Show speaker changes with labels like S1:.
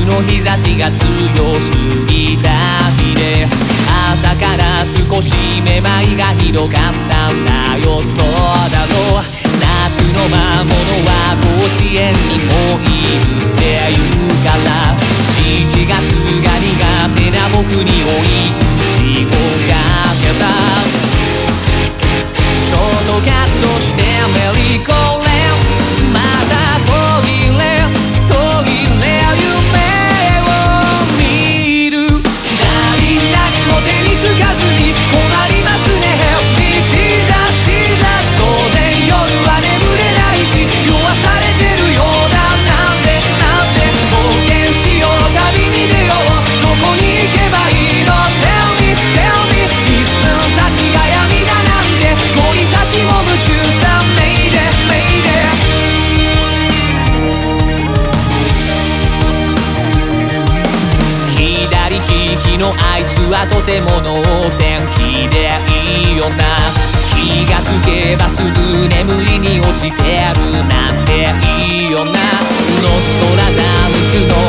S1: の日差しが強すぎた日で、朝から少しめまいがひどかったんだよ。そうだろう、夏の魔物は甲子園にもいるって言うから、7月が苦手な僕に追い打ちをかけた。ショートカットしてメリーゴーレン、また途切れ夢を見る。何も手につかずに困りますね。当然夜は眠れないし酔わされてるようだ。なんで冒険しよう、旅に出よう、どこに行けばいいの？ Tell me 一寸先が闇だなんて、恋先も夢中さ。メイデ左利きのあいつはとても能天気でいいよな。気がつけばすぐ眠りに落ちてるなんていいよな。ノストラダムスの